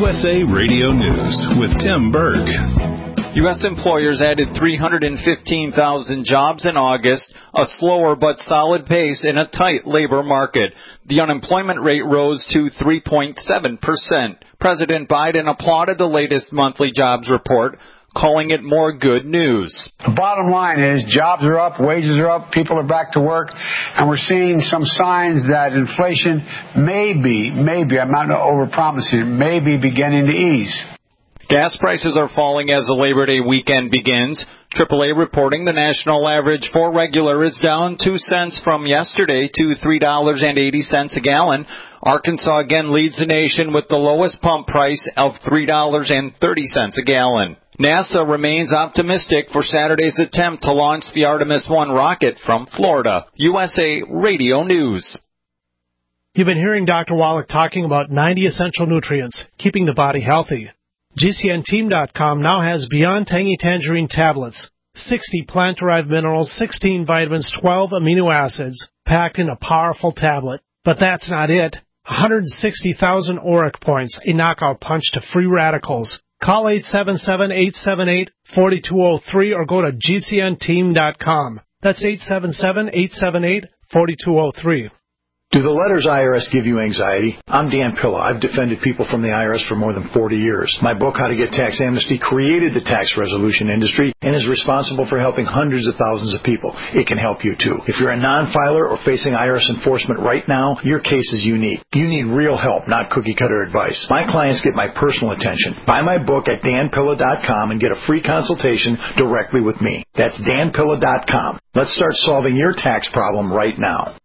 USA Radio News with Tim Berg. U.S. employers added 315,000 jobs in August, a slower but solid pace in a tight labor market. The unemployment rate rose to 3.7%. President Biden applauded the latest monthly jobs report, calling it more good news. The bottom line is jobs are up, wages are up, people are back to work, and we're seeing some signs that inflation maybe, I'm not overpromising, may be beginning to ease. Gas prices are falling as the Labor Day weekend begins. AAA reporting the national average for regular is down 2 cents from yesterday to $3.80 a gallon. Arkansas again leads the nation with the lowest pump price of $3.30 a gallon. NASA remains optimistic for Saturday's attempt to launch the Artemis 1 rocket from Florida. USA Radio News. You've been hearing Dr. Wallach talking about 90 essential nutrients, keeping the body healthy. GCNteam.com now has Beyond Tangy Tangerine tablets, 60 plant-derived minerals, 16 vitamins, 12 amino acids, packed in a powerful tablet. But that's not it. 160,000 ORAC points, a knockout punch to free radicals. Call 877-878-4203 or go to GCNteam.com. That's 877-878-4203. Do the letters IRS give you anxiety? I'm Dan Pilla. I've defended people from the IRS for more than 40 years. My book, How to Get Tax Amnesty, created the tax resolution industry and is responsible for helping hundreds of thousands of people. It can help you, too. If you're a non-filer or facing IRS enforcement right now, your case is unique. You need real help, not cookie-cutter advice. My clients get my personal attention. Buy my book at danpilla.com and get a free consultation directly with me. That's danpilla.com. Let's start solving your tax problem right now.